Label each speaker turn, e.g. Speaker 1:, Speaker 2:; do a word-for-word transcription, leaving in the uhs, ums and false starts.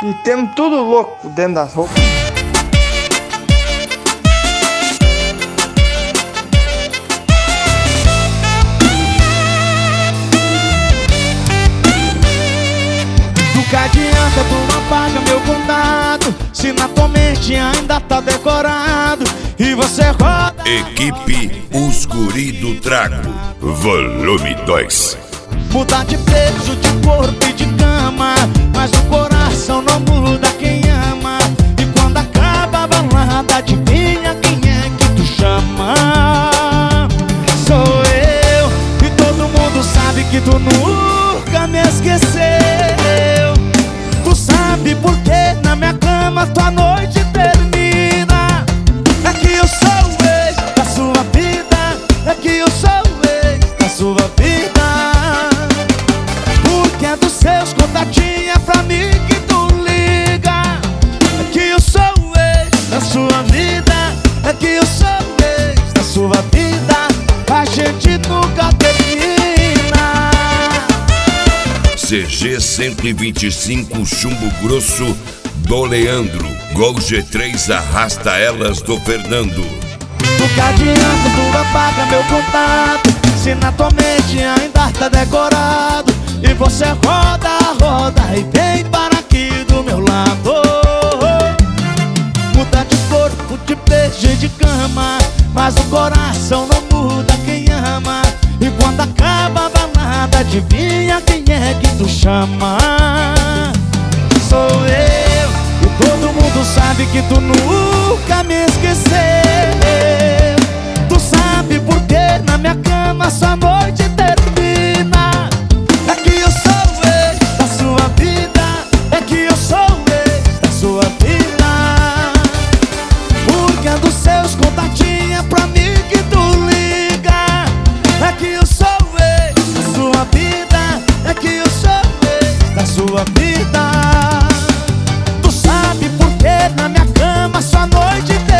Speaker 1: E temos tudo louco dentro das roupas.
Speaker 2: Do que adianta tu não apaga meu contato, se na tua mente ainda tá decorado e você roda.
Speaker 3: Equipe Os Guri do Trago, volume dois.
Speaker 2: Muda de peso, de corpo e de cama, mas o coração não muda quem ama. E quando acaba a balada, adivinha quem é que tu chama? Sou eu, e todo mundo sabe que tu nunca me esqueceu. Tu sabe por que na minha cama tua noite termina. É que eu sou o ex da sua vida, é que eu sou o ex da sua vida. Porque é dos seus contatinhos, é pra mim que tu liga. É que eu sou o ex da sua vida, é que eu sou o ex da sua vida. A gente nunca termina.
Speaker 3: C G cento e vinte e cinco Chumbo Grosso do Leandro. Gol G três Arrasta Elas do Fernando.
Speaker 2: Do que adianta tu apaga meu contato, se na tua mente ainda tá decorado e você roda, roda e vem para aqui do meu lado. Muda de corpo, de beijo e de cama, mas o coração não muda quem ama. E quando acaba a balada, adivinha quem é que tu chama? Sou eu, e todo mundo sabe que tu nunca me esqueceu. Tu sabe por que na minha cama sua noite termina. É que eu sou o ex da sua vida, é que eu sou o ex da sua vida. Porque é dos seus contatinhos, é pra mim que tu liga. É que eu sou o ex da sua vida, é que eu sou o ex da sua vida. Tu sabe por que na minha cama sua noite termina.